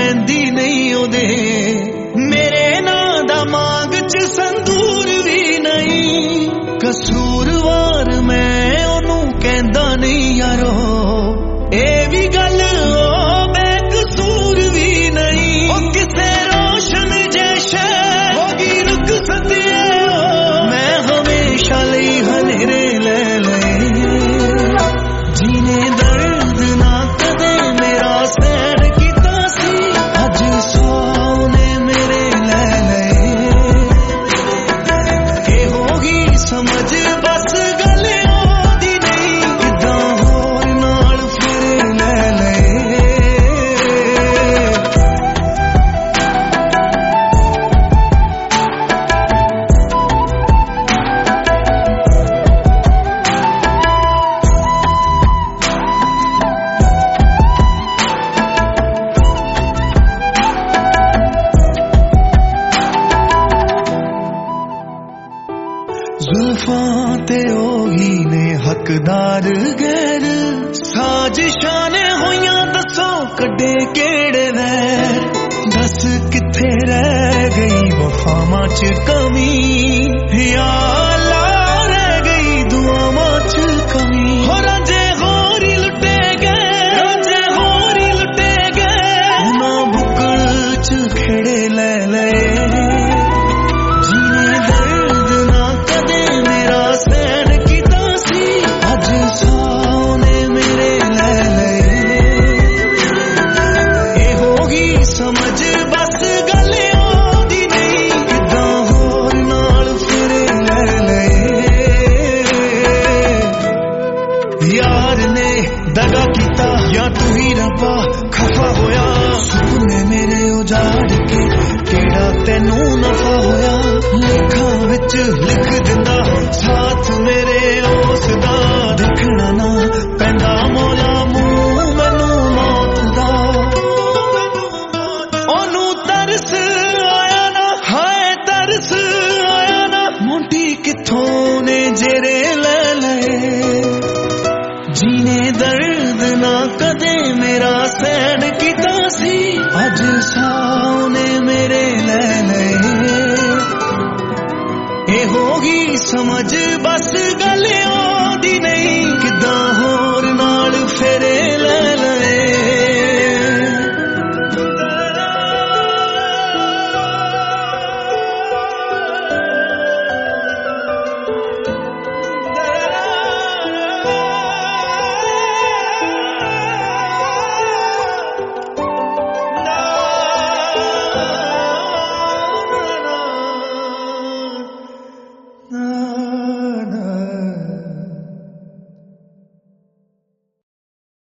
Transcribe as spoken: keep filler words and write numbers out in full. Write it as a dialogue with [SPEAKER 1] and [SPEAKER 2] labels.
[SPEAKER 1] पैंदी नहीं ओदे मेरे नां दा मांग च संदूर भी नहीं कसूरवार मैं ओनू कहंदा नहीं यारो ए भी गल ओ बेकसूर भी नहीं ओ किसे रोशन जैसे होगी रुक सदिए मैं हमेशा लई हनेरे ले ले जीने दर्द ना कदे मेरा सैर कीता सी अज सोने मेरे ले ले ए होगी समझ बस गल ओदी नहीं किदां होर नाल फिर ले ले जुल्फां ते ओही ने हकदार गैर साजिशां ने होइयां दसो कड्डे केड़े वैर दस किथे रह गई वफावां च कमी या अल्लाह रह गई दुआवां च कमी हो रांझे होरी लुटे गए रांझे होरी लुटे गए उन्हां बुक्कल च खेड़े ले ले जीने दर्द ना कदे मेरा सैन कीता सी अज सोने मेरे ले ले ए होगी समझ बस गल ओदी नहीं किदां होर नाल फिर ले ले यार ने दगा कीता या तू ही रब्बा खफा होया सुपने मेरे उजाड़ के केड़ा तैनू नफा होया लेखां विच लिख दिंदा साथ मेरे उस दा देखना ना पैंदा मौला मूंह मैनू मौत दा ओनू तरस आया ना हाय तरस आया ना मुंडी किथों ने जेरे ले ले जीने दर्द ना कदे मेरा सैन कीता सी अज साने मेरे ले ले ए होगी समझ बस गल ओदी नहीं